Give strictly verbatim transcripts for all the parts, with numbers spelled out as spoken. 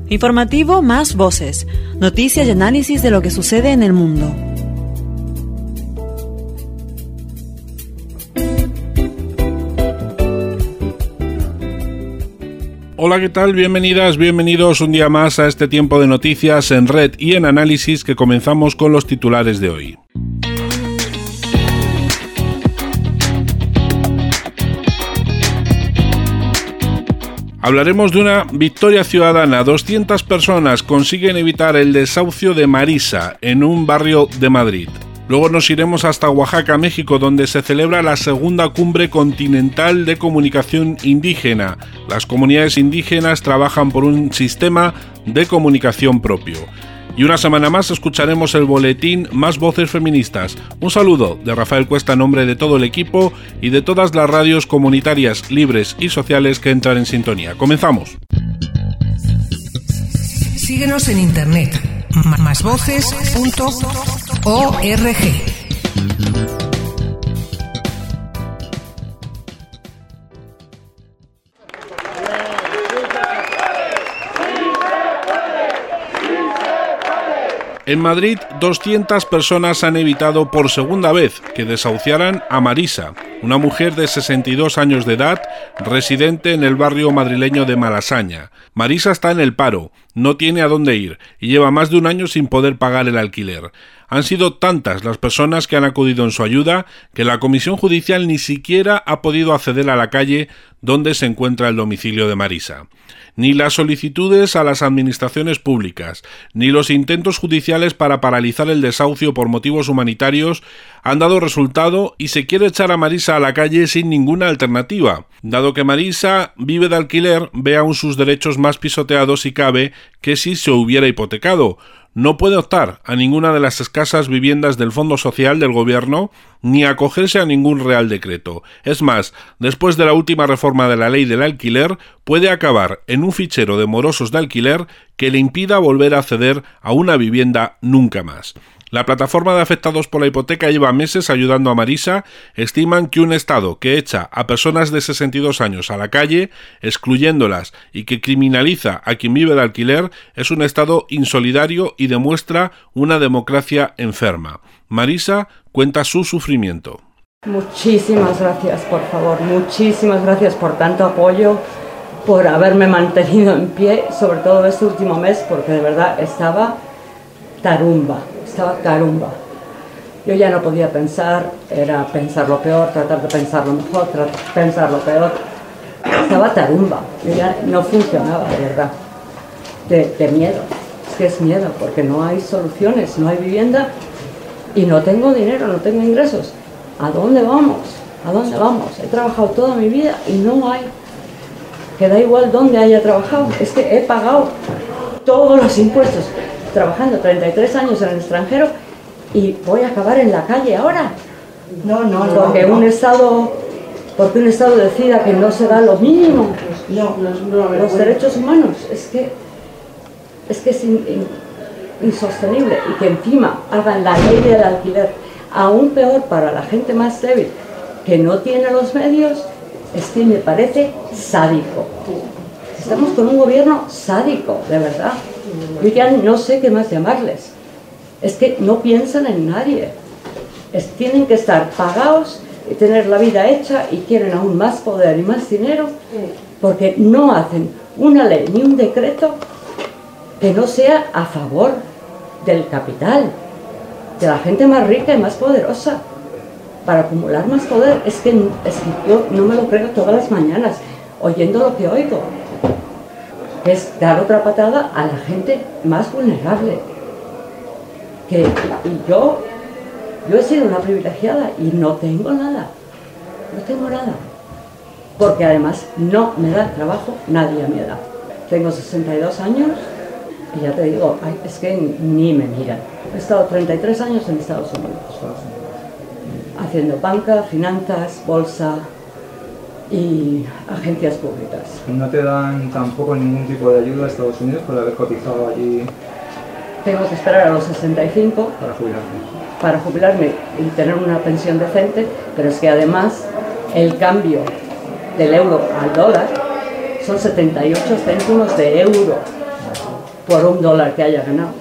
Informativo Más Voces. Noticias y análisis de lo que sucede en el mundo. Hola, ¿qué tal? Bienvenidas, bienvenidos un día más a este tiempo de noticias en red y en análisis que comenzamos con los titulares de hoy. Hablaremos de una victoria ciudadana. doscientas personas consiguen evitar el desahucio de Marisa en un barrio de Madrid. Luego nos iremos hasta Oaxaca, México, donde se celebra la segunda cumbre continental de comunicación indígena. Las comunidades indígenas trabajan por un sistema de comunicación propio. Y una semana más escucharemos el boletín Más Voces Feministas. Un saludo de Rafael Cuesta en nombre de todo el equipo y de todas las radios comunitarias, libres y sociales que entran en sintonía. Comenzamos. Síguenos en internet, más voces punto org. En Madrid, doscientas personas han evitado por segunda vez que desahuciaran a Marisa, una mujer de sesenta y dos años de edad, residente en el barrio madrileño de Malasaña. Marisa está en el paro, no tiene a dónde ir y lleva más de un año sin poder pagar el alquiler. Han sido tantas las personas que han acudido en su ayuda que la Comisión Judicial ni siquiera ha podido acceder a la calle donde se encuentra el domicilio de Marisa. Ni las solicitudes a las administraciones públicas, ni los intentos judiciales para paralizar el desahucio por motivos humanitarios han dado resultado y se quiere echar a Marisa a la calle sin ninguna alternativa. Dado que Marisa vive de alquiler, ve aún sus derechos más pisoteados si cabe que si se hubiera hipotecado. No puede optar a ninguna de las escasas viviendas del Fondo Social del Gobierno ni acogerse a ningún Real Decreto. Es más, después de la última reforma de la ley del alquiler, puede acabar en un fichero de morosos de alquiler que le impida volver a acceder a una vivienda nunca más. La plataforma de afectados por la hipoteca lleva meses ayudando a Marisa. Estiman que un Estado que echa a personas de sesenta y dos años a la calle, excluyéndolas, y que criminaliza a quien vive de alquiler, es un Estado insolidario y demuestra una democracia enferma. Marisa cuenta su sufrimiento. Muchísimas gracias, por favor, muchísimas gracias por tanto apoyo, por haberme mantenido en pie, sobre todo este último mes, porque de verdad estaba tarumba. Estaba carumba. Yo ya no podía pensar, era pensar lo peor, tratar de pensar lo mejor, tratar de pensar lo peor. Estaba tarumba, yo ya no funcionaba, de verdad. De, de miedo, es que es miedo, porque no hay soluciones, no hay vivienda y no tengo dinero, no tengo ingresos. ¿A dónde vamos? ¿A dónde vamos? He trabajado toda mi vida y no hay. Que da igual dónde haya trabajado, es que he pagado todos los impuestos. Trabajando treinta y tres años en el extranjero y voy a acabar en la calle ahora. No, no, no. Porque un Estado, porque un Estado decida que no se da lo mínimo. No, no, los derechos humanos. Es que es que es in, in, insostenible y que encima hagan la ley del alquiler aún peor para la gente más débil que no tiene los medios. Es que me parece sádico. Estamos con un gobierno sádico, de verdad. Yo ya no sé qué más llamarles. Es que no piensan en nadie. Es, tienen que estar pagados y tener la vida hecha y quieren aún más poder y más dinero porque no hacen una ley ni un decreto que no sea a favor del capital, de la gente más rica y más poderosa, para acumular más poder. Es que, es que yo no me lo creo todas las mañanas oyendo lo que oigo. Es dar otra patada a la gente más vulnerable. Que y yo, yo he sido una privilegiada y no tengo nada, no tengo nada. Porque además no me da trabajo nadie a mi edad. Tengo sesenta y dos años y ya te digo, ay, es que ni me miran. He estado treinta y tres años en Estados Unidos, haciendo banca, finanzas, bolsa y agencias públicas. ¿No te dan tampoco ningún tipo de ayuda a Estados Unidos por haber cotizado allí? Tengo que esperar a los sesenta y cinco para jubilarme. para jubilarme y tener una pensión decente, pero es que además el cambio del euro al dólar son setenta y ocho céntimos de euro. por un dólar que haya ganado.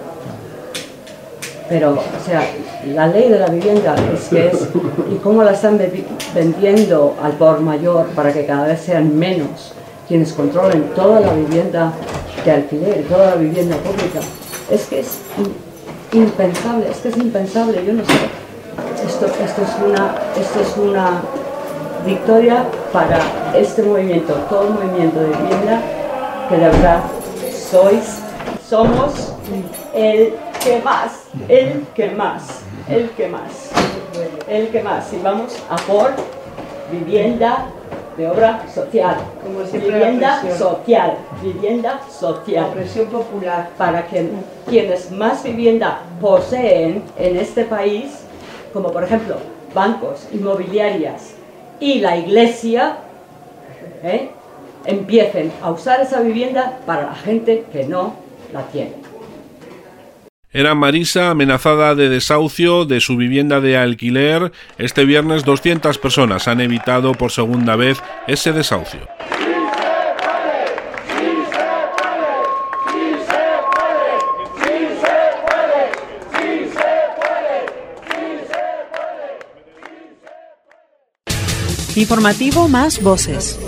Pero, o sea, la ley de la vivienda es que es, y cómo la están vendiendo al por mayor para que cada vez sean menos quienes controlen toda la vivienda de alquiler, toda la vivienda pública, es que es impensable, es que es impensable, yo no sé. Esto, esto, es una, esto es una victoria para este movimiento, todo el movimiento de vivienda, que de verdad sois, somos el que más, el que más, el que más, el que más. Y vamos a por vivienda de obra social, como vivienda social, vivienda social, la presión popular, para que quienes más vivienda poseen en este país, como por ejemplo bancos, inmobiliarias y la iglesia, ¿eh? empiecen a usar esa vivienda para la gente que no la tiene. Era Marisa, amenazada de desahucio de su vivienda de alquiler. Este viernes doscientas personas han evitado por segunda vez ese desahucio. Informativo Más Voces.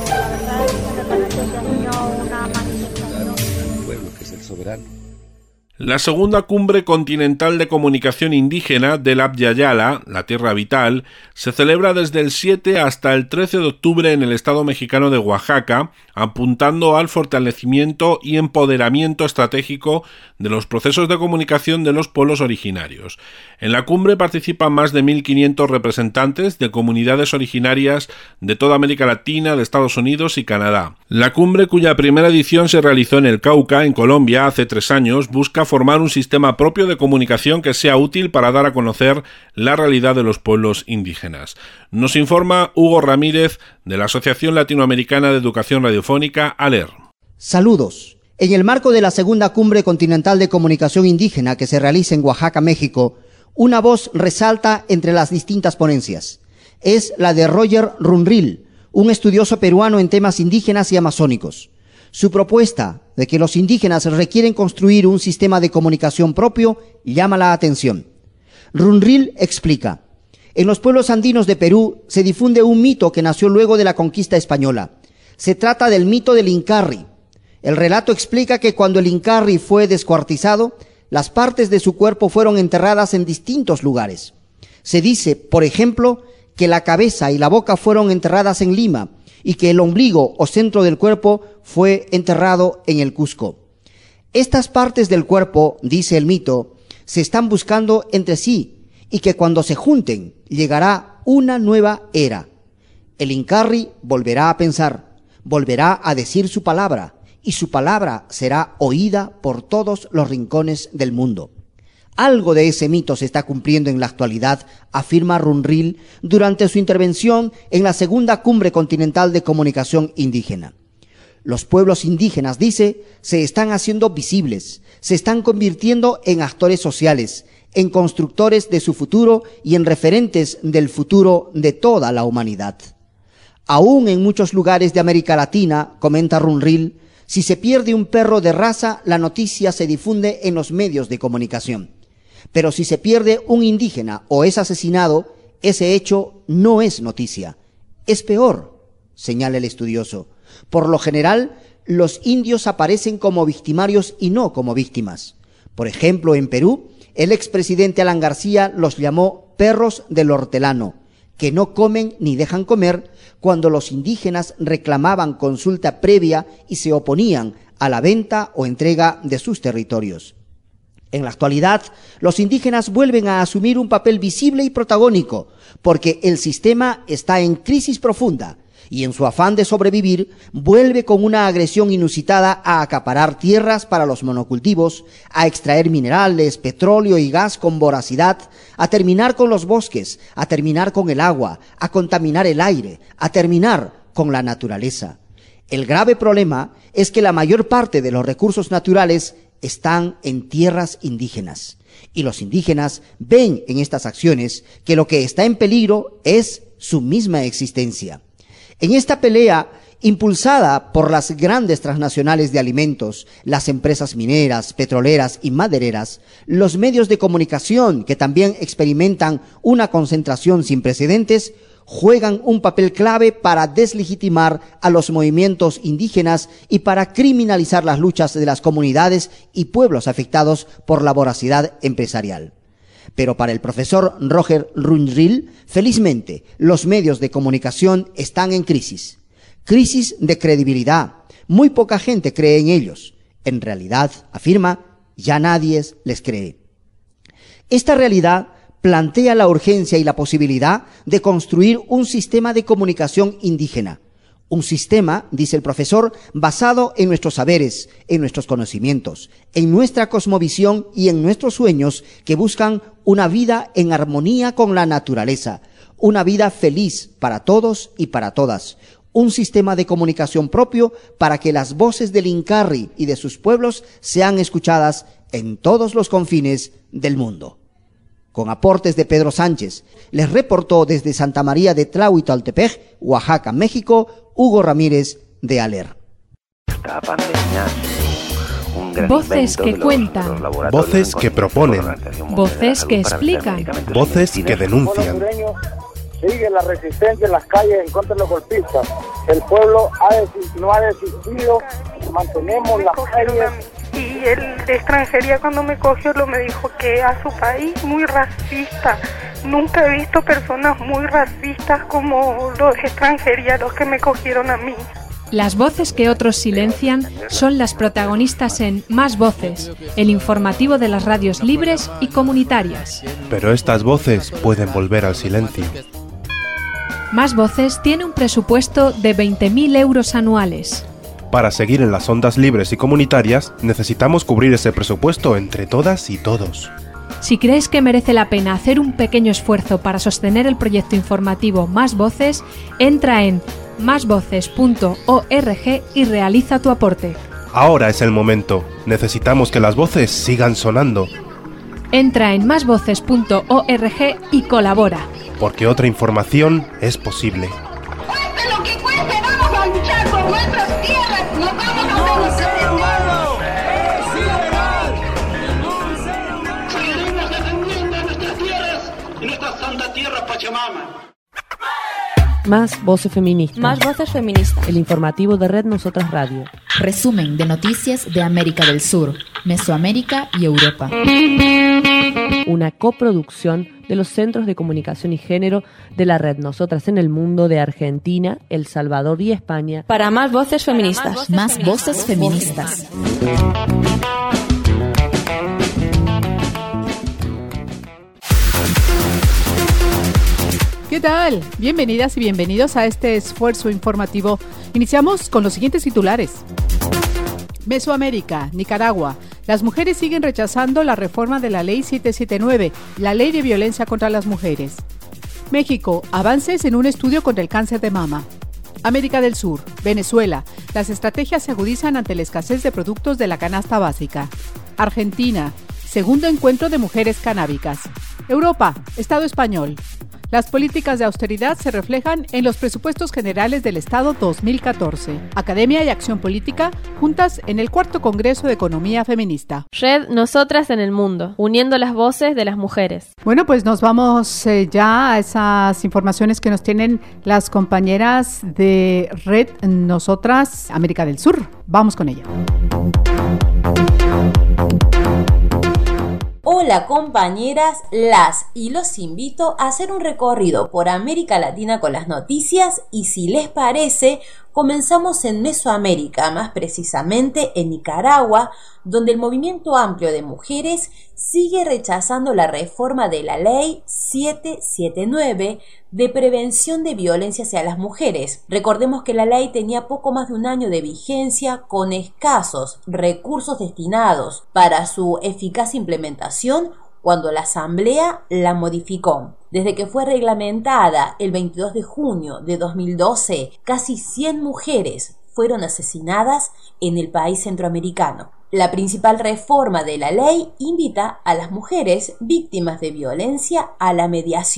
La segunda cumbre continental de comunicación indígena del Abya Yala, la Tierra Vital, se celebra desde el siete hasta el trece de octubre en el estado mexicano de Oaxaca, apuntando al fortalecimiento y empoderamiento estratégico de los procesos de comunicación de los pueblos originarios. En la cumbre participan más de mil quinientos representantes de comunidades originarias de toda América Latina, de Estados Unidos y Canadá. La cumbre, cuya primera edición se realizó en el Cauca, en Colombia, hace tres años, busca formar un sistema propio de comunicación que sea útil para dar a conocer la realidad de los pueblos indígenas. Nos informa Hugo Ramírez, de la Asociación Latinoamericana de Educación Radiofónica, ALER. Saludos. En el marco de la segunda cumbre continental de comunicación indígena que se realiza en Oaxaca, México, una voz resalta entre las distintas ponencias. Es la de Roger Runrill, un estudioso peruano en temas indígenas y amazónicos. Su propuesta de que los indígenas requieren construir un sistema de comunicación propio llama la atención. Runrill explica: en los pueblos andinos de Perú se difunde un mito que nació luego de la conquista española. Se trata del mito del Incarri. El relato explica que cuando el Incarri fue descuartizado, las partes de su cuerpo fueron enterradas en distintos lugares. Se dice, por ejemplo, que la cabeza y la boca fueron enterradas en Lima y que el ombligo o centro del cuerpo fue enterrado en el Cusco. Estas partes del cuerpo, dice el mito, se están buscando entre sí y que cuando se junten llegará una nueva era. El Incarri volverá a pensar, volverá a decir su palabra y su palabra será oída por todos los rincones del mundo. Algo de ese mito se está cumpliendo en la actualidad, afirma Runrill durante su intervención en la segunda cumbre continental de comunicación indígena. Los pueblos indígenas, dice, se están haciendo visibles, se están convirtiendo en actores sociales, en constructores de su futuro y en referentes del futuro de toda la humanidad. Aún en muchos lugares de América Latina, comenta Runrill, si se pierde un perro de raza, la noticia se difunde en los medios de comunicación. Pero si se pierde un indígena o es asesinado, ese hecho no es noticia. Es peor, señala el estudioso. Por lo general, los indios aparecen como victimarios y no como víctimas. Por ejemplo, en Perú, el expresidente Alan García los llamó perros del hortelano, que no comen ni dejan comer cuando los indígenas reclamaban consulta previa y se oponían a la venta o entrega de sus territorios. En la actualidad, los indígenas vuelven a asumir un papel visible y protagónico, porque el sistema está en crisis profunda y en su afán de sobrevivir vuelve con una agresión inusitada a acaparar tierras para los monocultivos, a extraer minerales, petróleo y gas con voracidad, a terminar con los bosques, a terminar con el agua, a contaminar el aire, a terminar con la naturaleza. El grave problema es que la mayor parte de los recursos naturales están en tierras indígenas, y los indígenas ven en estas acciones que lo que está en peligro es su misma existencia. En esta pelea Impulsada por las grandes transnacionales de alimentos, las empresas mineras, petroleras y madereras, los medios de comunicación, que también experimentan una concentración sin precedentes, juegan un papel clave para deslegitimar a los movimientos indígenas y para criminalizar las luchas de las comunidades y pueblos afectados por la voracidad empresarial. Pero para el profesor Roger Ruñril, felizmente, los medios de comunicación están en crisis. Crisis de credibilidad. Muy poca gente cree en ellos. En realidad, afirma, ya nadie les cree. Esta realidad plantea la urgencia y la posibilidad de construir un sistema de comunicación indígena. Un sistema, dice el profesor, basado en nuestros saberes, en nuestros conocimientos, en nuestra cosmovisión y en nuestros sueños que buscan una vida en armonía con la naturaleza, una vida feliz para todos y para todas, un sistema de comunicación propio para que las voces del Incarri y de sus pueblos sean escuchadas en todos los confines del mundo. Con aportes de Pedro Sánchez, les reportó desde Santa María de Tlahuitoltepec, Oaxaca, México, Hugo Ramírez de Aler. Esta pandemia un gran voces que cuentan, voces que proponen, voces que explican, voces que denuncian. Sigue la resistencia en las calles en contra de los golpistas. El pueblo ha desistido, no ha desistido, mantenemos las calles. Y el de extranjería cuando me cogió lo me dijo que a su país muy racista. Nunca he visto personas muy racistas como los de extranjería, los que me cogieron a mí. Las voces que otros silencian son las protagonistas en Más Voces, el informativo de las radios libres y comunitarias. Pero estas voces pueden volver al silencio. Más Voces tiene un presupuesto de veinte mil euros anuales. Para seguir en las ondas libres y comunitarias, necesitamos cubrir ese presupuesto entre todas y todos. Si crees que merece la pena hacer un pequeño esfuerzo para sostener el proyecto informativo Más Voces, entra en más voces punto org y realiza tu aporte. Ahora es el momento. Necesitamos que las voces sigan sonando. Entra en más voces punto org y colabora. Porque otra información es posible. ¡Cueste lo que cueste! ¡Vamos a luchar por nuestras tierras! ¡Nos vamos a defender! ¡Es ilegal! ¡Ningún ser humano! ¡Seguiremos defendiendo nuestras tierras y nuestra santa tierra Pachamama! Más voces feministas. Más voces feministas. El informativo de Red Nosotras Radio. Resumen de noticias de América del Sur, Mesoamérica y Europa. Una coproducción de los Centros de Comunicación y Género de la Red Nosotras en el Mundo de Argentina, El Salvador y España. Para más voces feministas. Más voces feministas. ¿Qué tal? Bienvenidas y bienvenidos a este esfuerzo informativo. Iniciamos con los siguientes titulares. Mesoamérica, Nicaragua. Las mujeres siguen rechazando la reforma de la Ley setecientos setenta y nueve, la Ley de Violencia contra las Mujeres. México, avances en un estudio contra el cáncer de mama. América del Sur, Venezuela. Las estrategias se agudizan ante la escasez de productos de la canasta básica. Argentina, segundo encuentro de mujeres canábicas. Europa, Estado español. Las políticas de austeridad se reflejan en los presupuestos generales del Estado dos mil catorce. Academia y Acción Política juntas en el cuarto Congreso de Economía Feminista. Red Nosotras en el Mundo, uniendo las voces de las mujeres. Bueno, pues nos vamos eh, ya a esas informaciones que nos tienen las compañeras de Red Nosotras América del Sur. Vamos con ella. Hola compañeras, las y los invito a hacer un recorrido por América Latina con las noticias y si les parece, comenzamos en Mesoamérica, más precisamente en Nicaragua, donde el movimiento amplio de mujeres sigue rechazando la reforma de la Ley setecientos setenta y nueve de prevención de violencia hacia las mujeres. Recordemos que la ley tenía poco más de un año de vigencia con escasos recursos destinados para su eficaz implementación cuando la Asamblea la modificó. Desde que fue reglamentada el veintidós de junio de dos mil doce, casi cien mujeres fueron asesinadas en el país centroamericano. La principal reforma de la ley invita a las mujeres víctimas de violencia a la mediación.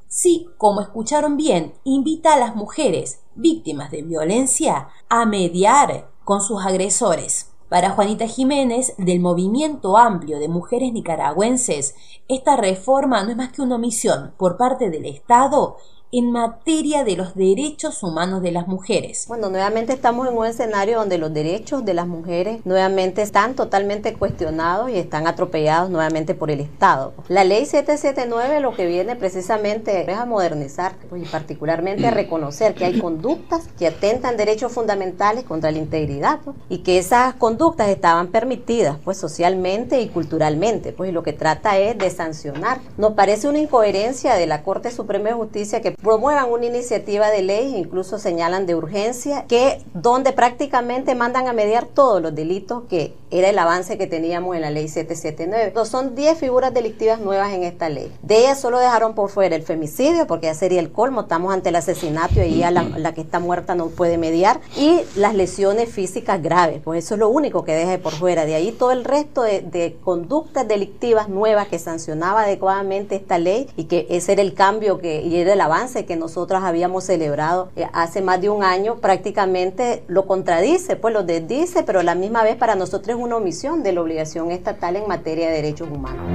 Sí, como escucharon bien, invita a las mujeres víctimas de violencia a mediar con sus agresores. Para Juanita Jiménez, del Movimiento Amplio de Mujeres Nicaragüenses, esta reforma no es más que una omisión por parte del Estado en materia de los derechos humanos de las mujeres. Bueno, nuevamente estamos en un escenario donde los derechos de las mujeres nuevamente están totalmente cuestionados y están atropellados nuevamente por el Estado. La ley siete setenta y nueve lo que viene precisamente es a modernizar, pues, y particularmente a reconocer que hay conductas que atentan derechos fundamentales contra la integridad, pues, y que esas conductas estaban permitidas pues socialmente y culturalmente, pues, y lo que trata es de sancionar. Nos parece una incoherencia de la Corte Suprema de Justicia que promuevan una iniciativa de ley, incluso señalan de urgencia, que donde prácticamente mandan a mediar todos los delitos que era el avance que teníamos en la ley siete setenta y nueve. Entonces, son diez figuras delictivas nuevas en esta ley. De ellas solo dejaron por fuera el femicidio, porque ya sería el colmo, estamos ante el asesinato y ahí ya la, la que está muerta no puede mediar, y las lesiones físicas graves, pues eso es lo único que deja por fuera. De ahí todo el resto de, de conductas delictivas nuevas que sancionaba adecuadamente esta ley, y que ese era el cambio que, y era el avance que nosotros habíamos celebrado eh, hace más de un año, prácticamente lo contradice, pues lo desdice, pero a la misma vez para nosotros es una omisión de la obligación estatal en materia de derechos humanos.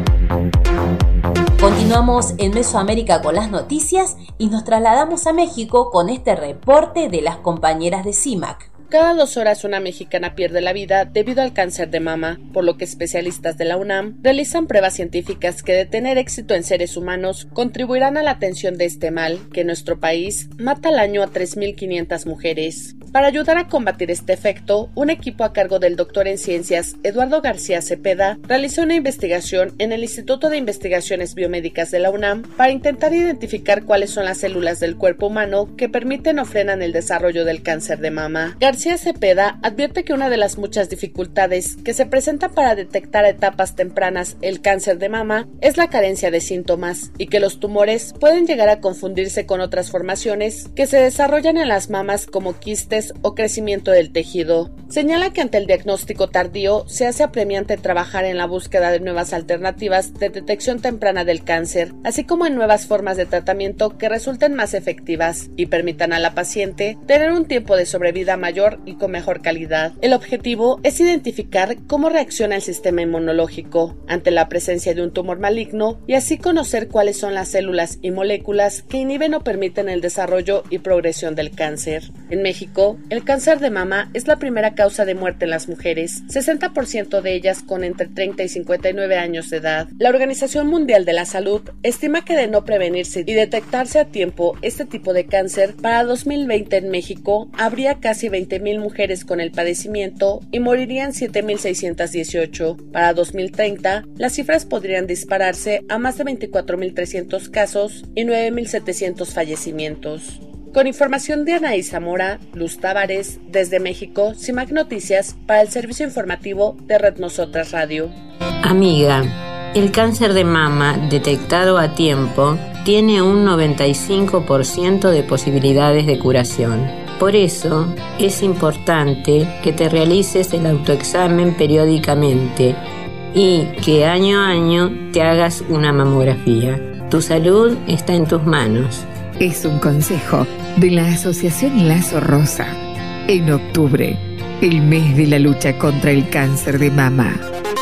Continuamos en Mesoamérica con las noticias y nos trasladamos a México con este reporte de las compañeras de CIMAC. Cada dos horas una mexicana pierde la vida debido al cáncer de mama, por lo que especialistas de la UNAM realizan pruebas científicas que, de tener éxito en seres humanos, contribuirán a la atención de este mal, que en nuestro país mata al año a tres mil quinientas mujeres. Para ayudar a combatir este efecto, un equipo a cargo del doctor en ciencias Eduardo García Cepeda realizó una investigación en el Instituto de Investigaciones Biomédicas de la UNAM para intentar identificar cuáles son las células del cuerpo humano que permiten o frenan el desarrollo del cáncer de mama. García Cepeda advierte que una de las muchas dificultades que se presentan para detectar a etapas tempranas el cáncer de mama es la carencia de síntomas, y que los tumores pueden llegar a confundirse con otras formaciones que se desarrollan en las mamas, como quistes o crecimiento del tejido. Señala que ante el diagnóstico tardío se hace apremiante trabajar en la búsqueda de nuevas alternativas de detección temprana del cáncer, así como en nuevas formas de tratamiento que resulten más efectivas y permitan a la paciente tener un tiempo de sobrevida mayor y con mejor calidad. El objetivo es identificar cómo reacciona el sistema inmunológico ante la presencia de un tumor maligno y así conocer cuáles son las células y moléculas que inhiben o permiten el desarrollo y progresión del cáncer. En México, el cáncer de mama es la primera causa de muerte en las mujeres, sesenta por ciento de ellas con entre treinta y cincuenta y nueve años de edad. La Organización Mundial de la Salud estima que de no prevenirse y detectarse a tiempo este tipo de cáncer, para dos mil veinte en México habría casi veinte mil mujeres con el padecimiento y morirían siete mil seiscientos dieciocho. Para dos mil treinta, las cifras podrían dispararse a más de veinticuatro mil trescientos casos y nueve mil setecientos fallecimientos. Con información de Anaí Zamora, Luz Tavares, desde México, CIMAC Noticias, para el servicio informativo de Red Nosotras Radio. Amiga, el cáncer de mama detectado a tiempo tiene un noventa y cinco por ciento de posibilidades de curación. Por eso es importante que te realices el autoexamen periódicamente y que año a año te hagas una mamografía. Tu salud está en tus manos. Es un consejo de la Asociación Lazo Rosa. En octubre, el mes de la lucha contra el cáncer de mama.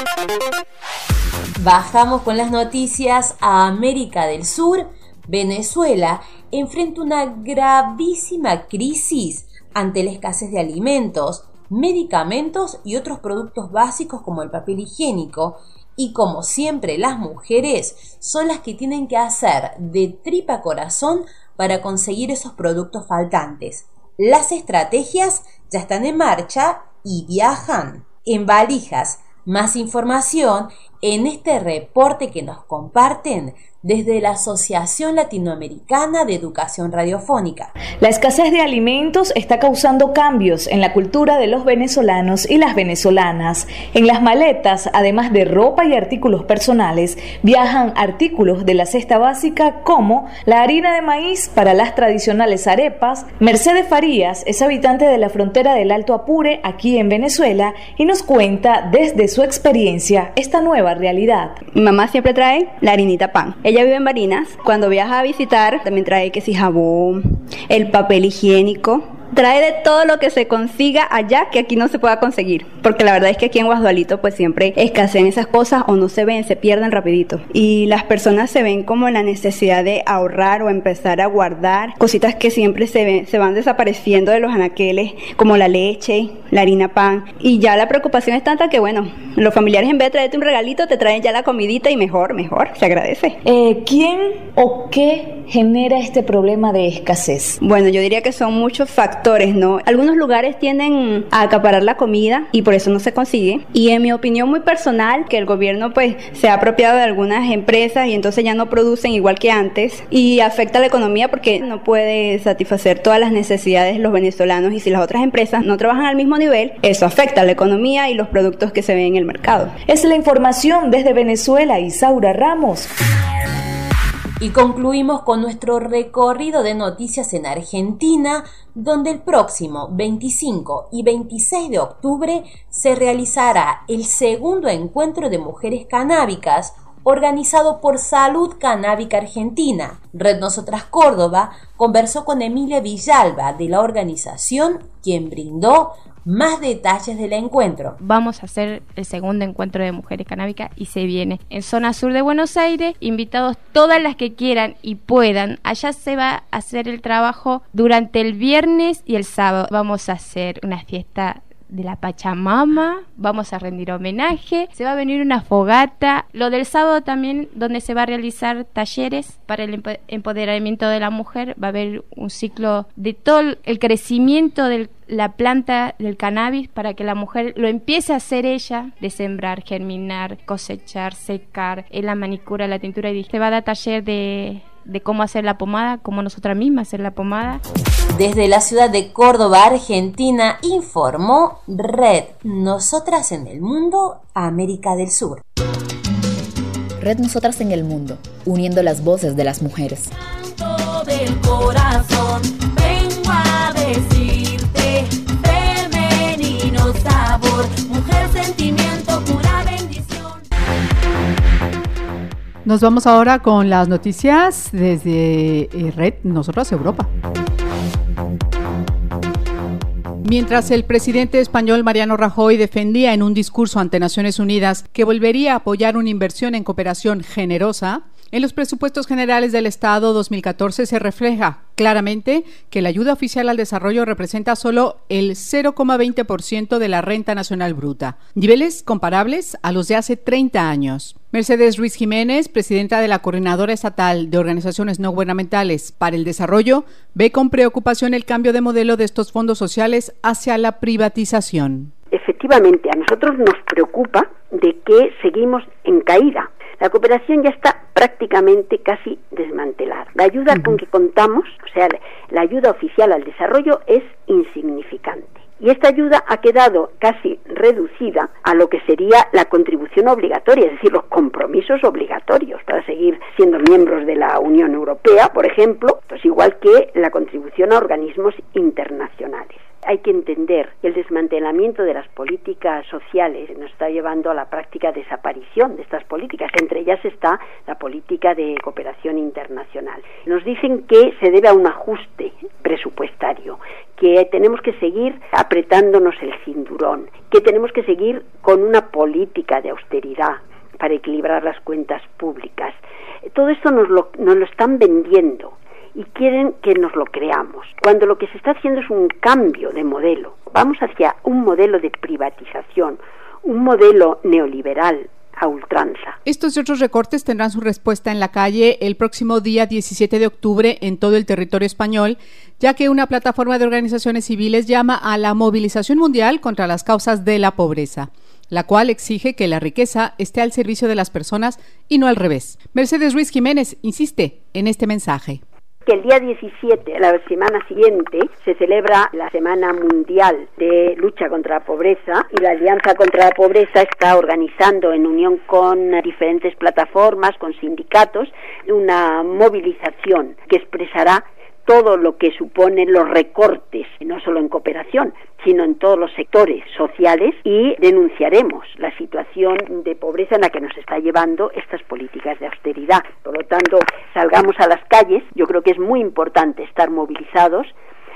Bajamos con las noticias a América del Sur. Venezuela enfrenta una gravísima crisis ante la escasez de alimentos, medicamentos y otros productos básicos como el papel higiénico. Y como siempre, las mujeres son las que tienen que hacer de tripa corazón para conseguir esos productos faltantes. Las estrategias ya están en marcha y viajan en valijas. Más información en este reporte que nos comparten desde la Asociación Latinoamericana de Educación Radiofónica. La escasez de alimentos está causando cambios en la cultura de los venezolanos y las venezolanas. En las maletas, además de ropa y artículos personales, viajan artículos de la cesta básica como la harina de maíz para las tradicionales arepas. Mercedes Farías es habitante de la frontera del Alto Apure, aquí en Venezuela, y nos cuenta desde su experiencia esta nueva realidad. Mi mamá siempre trae la harinita pan. Ella vive en Barinas. Cuando viaja a visitar, también trae que si jabón, el papel higiénico. Trae de todo lo que se consiga allá que aquí no se pueda conseguir, porque la verdad es que aquí en Guasdualito pues siempre escasean esas cosas o no se ven, se pierden rapidito y las personas se ven como en la necesidad de ahorrar o empezar a guardar cositas que siempre se ven, se van desapareciendo de los anaqueles, como la leche, la harina pan, y ya la preocupación es tanta que bueno, los familiares en vez de traerte un regalito te traen ya la comidita y mejor, mejor, se agradece. Eh, ¿Quién o qué genera este problema de escasez? Bueno, yo diría que son muchos factores, ¿no? Algunos lugares tienden a acaparar la comida y por eso no se consigue. Y en mi opinión muy personal, que el gobierno pues se ha apropiado de algunas empresas y entonces ya no producen igual que antes y afecta la economía porque no puede satisfacer todas las necesidades de los venezolanos y si las otras empresas no trabajan al mismo nivel, eso afecta a la economía y los productos que se ven en el mercado. Es la información desde Venezuela, Isaura Ramos. Y concluimos con nuestro recorrido de noticias en Argentina, donde el próximo veinticinco y veintiséis de octubre se realizará el segundo encuentro de mujeres canábicas organizado por Salud Canábica Argentina. Red Nosotras Córdoba conversó con Emilia Villalba de la organización, quien brindó más detalles del encuentro. Vamos a hacer el segundo encuentro de mujeres canábicas y se viene en zona sur de Buenos Aires, invitados todas las que quieran y puedan. Allá se va a hacer el trabajo durante el viernes y el sábado. Vamos a hacer una fiesta de la Pachamama, vamos a rendir homenaje, se va a venir una fogata, lo del sábado también, donde se va a realizar talleres para el empoderamiento de la mujer, va a haber un ciclo de todo el crecimiento de la planta del cannabis para que la mujer lo empiece a hacer ella, de sembrar, germinar, cosechar, secar, en la manicura, la tintura, y se va a dar taller de de cómo hacer la pomada, cómo nosotras mismas hacer la pomada. Desde la ciudad de Córdoba, Argentina, informó Red Nosotras en el Mundo, América del Sur. Red Nosotras en el Mundo, uniendo las voces de las mujeres. Del corazón, vengo a decirte, femenino sabor, mujer sentimiento, pura bendición. Nos vamos ahora con las noticias desde eh, Red Nosotras Europa. Mientras el presidente español Mariano Rajoy defendía en un discurso ante Naciones Unidas que volvería a apoyar una inversión en cooperación generosa, en los presupuestos generales del Estado dos mil catorce se refleja claramente que la ayuda oficial al desarrollo representa solo el cero coma veinte por ciento de la renta nacional bruta, niveles comparables a los de hace treinta años. Mercedes Ruiz Jiménez, presidenta de la Coordinadora Estatal de Organizaciones No Gubernamentales para el Desarrollo, ve con preocupación el cambio de modelo de estos fondos sociales hacia la privatización. Efectivamente, a nosotros nos preocupa de que seguimos en caída. La cooperación ya está prácticamente casi desmantelada. La ayuda uh-huh. con que contamos, o sea, la ayuda oficial al desarrollo es insignificante. Y esta ayuda ha quedado casi reducida a lo que sería la contribución obligatoria, es decir, los compromisos obligatorios para seguir siendo miembros de la Unión Europea, por ejemplo, pues igual que la contribución a organismos internacionales. Hay que entender que el desmantelamiento de las políticas sociales nos está llevando a la práctica desaparición de estas políticas. Entre ellas está la política de cooperación internacional. Nos dicen que se debe a un ajuste presupuestario, que tenemos que seguir apretándonos el cinturón, que tenemos que seguir con una política de austeridad para equilibrar las cuentas públicas. Todo esto nos lo, nos lo están vendiendo y quieren que nos lo creamos, cuando lo que se está haciendo es un cambio de modelo. Vamos hacia un modelo de privatización, un modelo neoliberal a ultranza. Estos y otros recortes tendrán su respuesta en la calle el próximo día diecisiete de octubre en todo el territorio español, ya que una plataforma de organizaciones civiles llama a la movilización mundial contra las causas de la pobreza, la cual exige que la riqueza esté al servicio de las personas y no al revés. Mercedes Ruiz Jiménez insiste en este mensaje. Que el día diecisiete, la semana siguiente, se celebra la Semana Mundial de Lucha contra la Pobreza y la Alianza contra la Pobreza está organizando en unión con diferentes plataformas, con sindicatos, una movilización que expresará todo lo que suponen los recortes, no solo en cooperación, sino en todos los sectores sociales, y denunciaremos la situación de pobreza en la que nos está llevando estas políticas de austeridad. Por lo tanto, salgamos a las calles. Yo creo que es muy importante estar movilizados,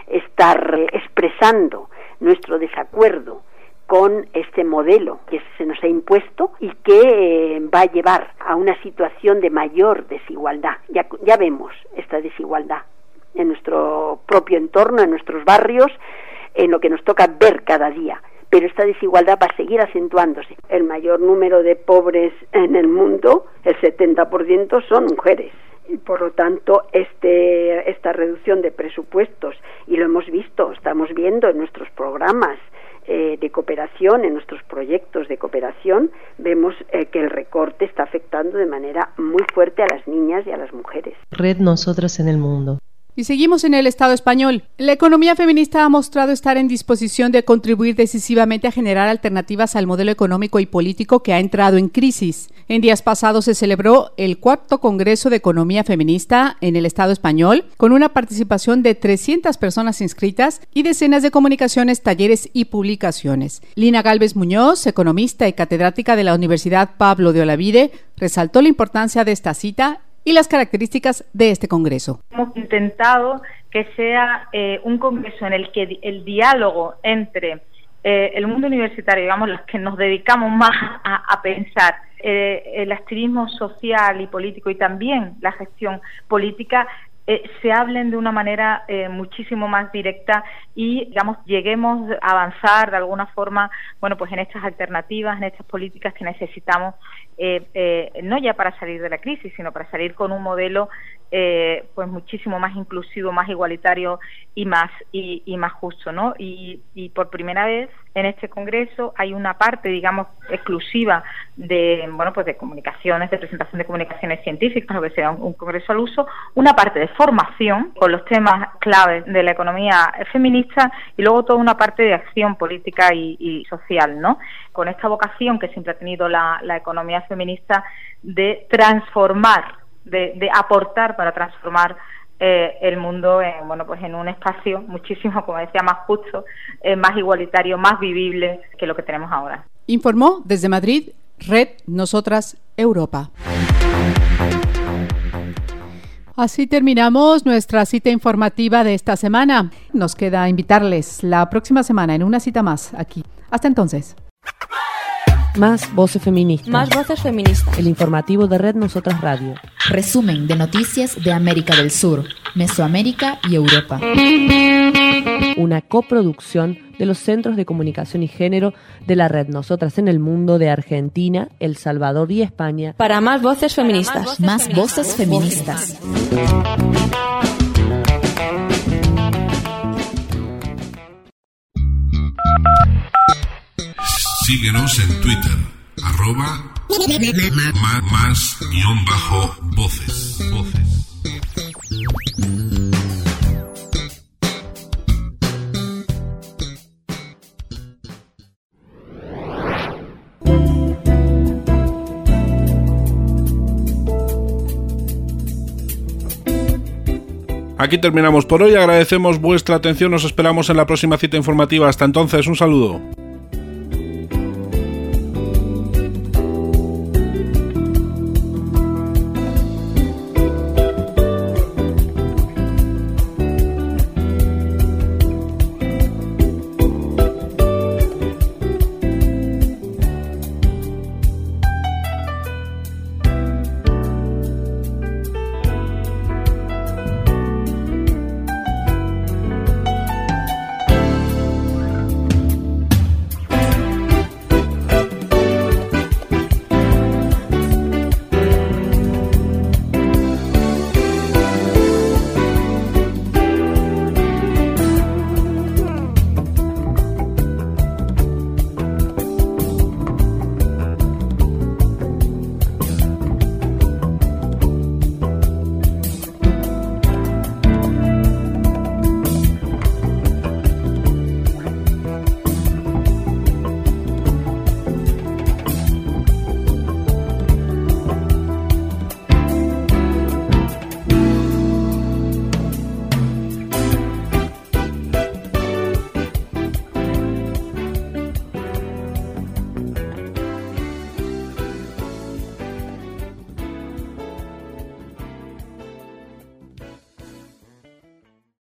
estar eh, expresando nuestro desacuerdo con este modelo que se nos ha impuesto y que eh, va a llevar a una situación de mayor desigualdad. Ya, ya vemos esta desigualdad en nuestro propio entorno, en nuestros barrios, en lo que nos toca ver cada día. Pero esta desigualdad va a seguir acentuándose. El mayor número de pobres en el mundo, el setenta por ciento, son mujeres. Y por lo tanto, este, esta reducción de presupuestos, y lo hemos visto, estamos viendo en nuestros programas eh, de cooperación, en nuestros proyectos de cooperación, vemos eh, que el recorte está afectando de manera muy fuerte a las niñas y a las mujeres. Red Nosotras en el Mundo. Y seguimos en el Estado español. La economía feminista ha mostrado estar en disposición de contribuir decisivamente a generar alternativas al modelo económico y político que ha entrado en crisis. En días pasados se celebró el cuarto Congreso de Economía Feminista en el Estado español, con una participación de trescientas personas inscritas y decenas de comunicaciones, talleres y publicaciones. Lina Gálvez Muñoz, economista y catedrática de la Universidad Pablo de Olavide, resaltó la importancia de esta cita y las características de este congreso. Hemos intentado que sea eh, un congreso en el que el diálogo entre eh, el mundo universitario, digamos, los que nos dedicamos más a, a pensar eh, el activismo social y político y también la gestión política, eh, se hablen de una manera eh, muchísimo más directa y, digamos, lleguemos a avanzar de alguna forma, bueno, pues en estas alternativas, en estas políticas que necesitamos, eh, eh, no ya para salir de la crisis, sino para salir con un modelo eh, pues muchísimo más inclusivo, más igualitario y más y, y más justo, ¿no? Y, y por primera vez en este congreso hay una parte, digamos, exclusiva de, bueno, pues de comunicaciones, de presentación de comunicaciones científicas, lo que sea un, un congreso al uso, una parte de formación con los temas claves de la economía feminista y luego toda una parte de acción política y, y social, ¿no? Con esta vocación que siempre ha tenido la, la economía feminista de transformar, de, de aportar para transformar eh, el mundo en, bueno, pues en un espacio muchísimo, como decía, más justo, eh, más igualitario, más vivible que lo que tenemos ahora. Informó desde Madrid Red Nosotras Europa. Así terminamos nuestra cita informativa de esta semana. Nos queda invitarles la próxima semana en una cita más aquí. Hasta entonces. Más voces feministas. Más voces feministas. El informativo de Red Nosotras Radio. Resumen de noticias de América del Sur, Mesoamérica y Europa. Una coproducción de los Centros de Comunicación y Género de la Red Nosotras en el Mundo de Argentina, El Salvador y España. Para más voces feministas. Más voces feministas. Síguenos en Twitter, arroba más, más guión bajo voces. voces. Aquí terminamos por hoy, agradecemos vuestra atención, nos esperamos en la próxima cita informativa. Hasta entonces, un saludo.